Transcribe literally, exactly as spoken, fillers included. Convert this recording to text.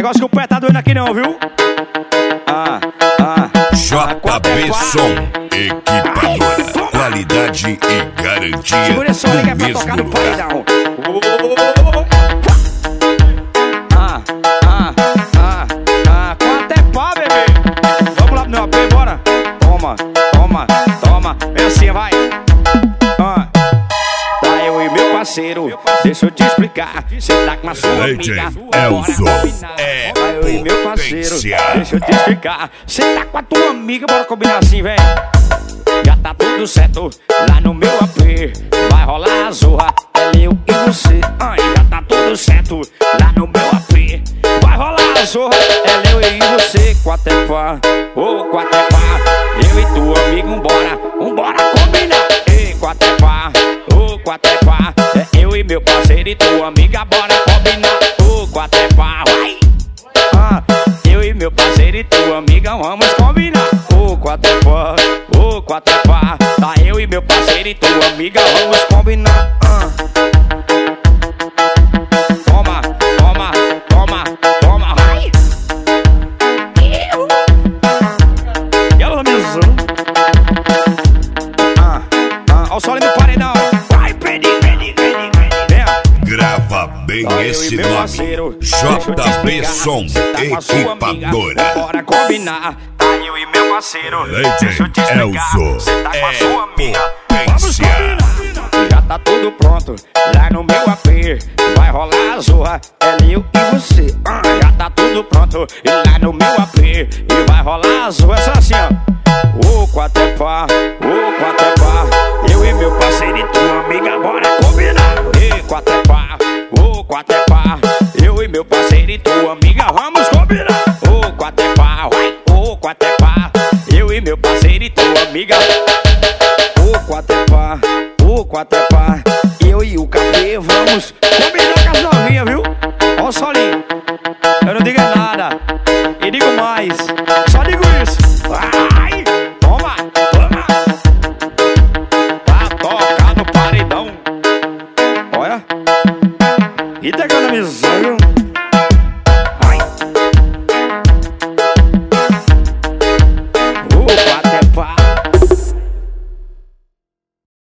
negócio que o pé tá doendo aqui não, viu? Ah, ah. J B Som, equipadora, qualidade e garantia segura esse som aí que é pra tocar no lugar. paredão. Ah, ah, ah, ah. Quanto é pá, bebê? Vamos lá pro meu A P, bora. Toma, toma, toma. Vem assim, vai. Ah. Tá eu e meu parceiro, deixa eu te explicar. Cê tá com a sua D J amiga, Elzo, bora combinar. é Tá eu e meu parceiro, potência. deixa eu te explicar. Cê tá com a tua amiga, bora combinar assim, velho. Já tá tudo certo lá no meu A P. Vai rolar a zorra, é eu e você. Ai, já tá tudo certo lá no meu A P. Vai rolar a zorra, é eu e você. Quatro é pá, ô quatro é pá. Eu e tua amiga, vambora, vambora combinar. Ei, quatro é pá, ô quatro é pá. É eu e meu parceiro e tua amiga, bora combinar. Ô quatro é pá, vai. Ah, eu e meu parceiro e tua amiga, vamos combinar. Ô quatro é pá, ô quatro é pá. Tá eu e meu parceiro e tua amiga, vamos combinar. Ah. Toma, toma, toma, toma, vai. Eu. E ela mesmo. Ah, ah, ó o sol no paredão. Vai, pede, pede, pede, pede. Vem. Grava bem Tá eu esse e meu nome, parceiro, J B Som, cê tá com a sua amiga, equipadora. bora combinar. Tá eu e meu parceiro, D J deixa eu te explicar. Elzo, Cê tá com a é sua amiga, vamos potência. combinar. Já tá tudo pronto lá no meu A P. Vai rolar a zorra, é eu e você. Ah, já tá tudo pronto lá no meu A P. E vai rolar a zorra, só assim, ó. Ô quatro é pá, ô quatro é pá. Eu e meu parceiro e tua amiga, bora combinar. E quatro é pá, ô quatro é pá. Eu e meu parceiro e tua amiga, vamos combinar. Ô quatro é pá, vai, ô quatro é pá. Eu e meu parceiro e tua amiga. Ô quatro é pá, ô quatro é pá. Eu e o K P vamos combinar com as novinhas, viu? Ó o solinho, eu não digo nada e digo mais, só digo isso. Vai, toma, toma. Pra tocar no paredão. Olha, e tá economizando.